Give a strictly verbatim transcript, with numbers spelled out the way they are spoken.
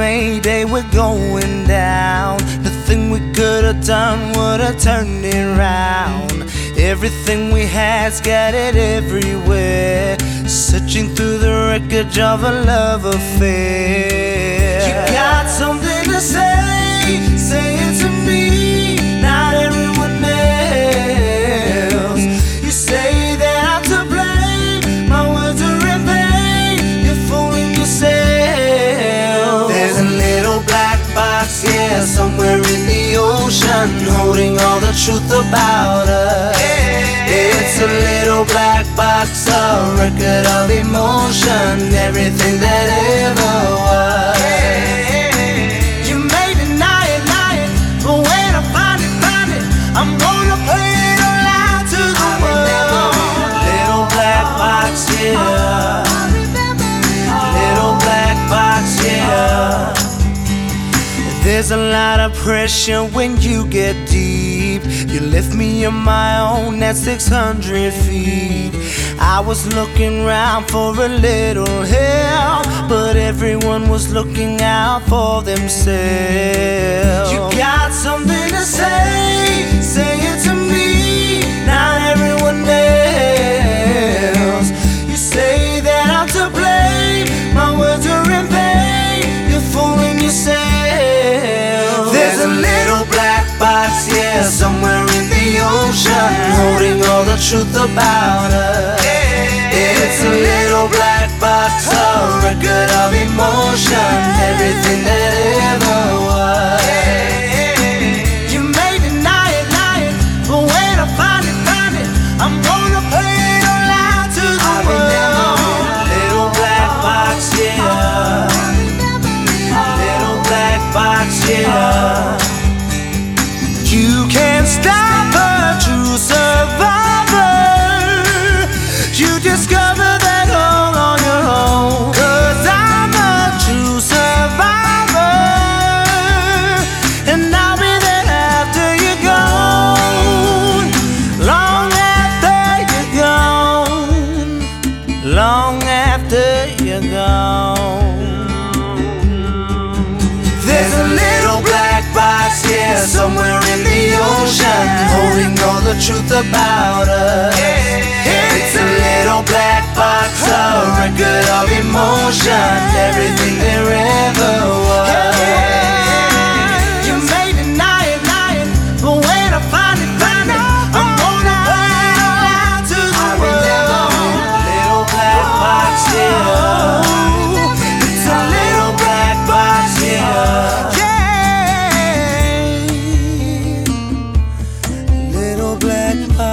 Mayday, we're going down. Nothing we could have done would have turned it round. Everything we had scattered everywhere, searching through the wreckage of a love affair. You got something to say, say it to me, not everyone else. You say that I'm to blame, my words are in vain, you're fooling yourself. There's a little black box, yeah, somewhere in the ocean, holding all the truth about us. It's a little black box, a record of emotion, everything that ever was. You may deny it, lie it, but when I find it, find it, I'm gonna play it all out to the world. Little black box, yeah. Little black box, yeah. There's a lot of pressure when you get deep. You lift me on my own at six hundred feet. I was looking round for a little help, but everyone was looking out for themselves. You got something to say, say it to me, not everyone else. You say that I'm to blame, my words are in vain, you're fooling yourself. There's a little black box, yeah, somewhere in the ocean, holding all the truth about us. It's a little black box, a record of emotion, everything that ever was. You may deny it, lie it, but when I find it, find it, I'm gonna play it all out to the world. Little black box, yeah. Little black box, yeah. You can't stop a true survivor. You discover that all on your own. 'Cause I'm a true survivor, and I'll be there after you're gone. Long after you're gone. Long after you're gone. There's a little black box, yeah, somewhere in the ocean, holding all the truth about us. It's a little black box, a record of emotion, everything there ever was. You may deny it, lie it, but when I find it, find it, I'm gonna play it all out to the world. Little black box, yeah. It's a little black box, yeah. Little black box.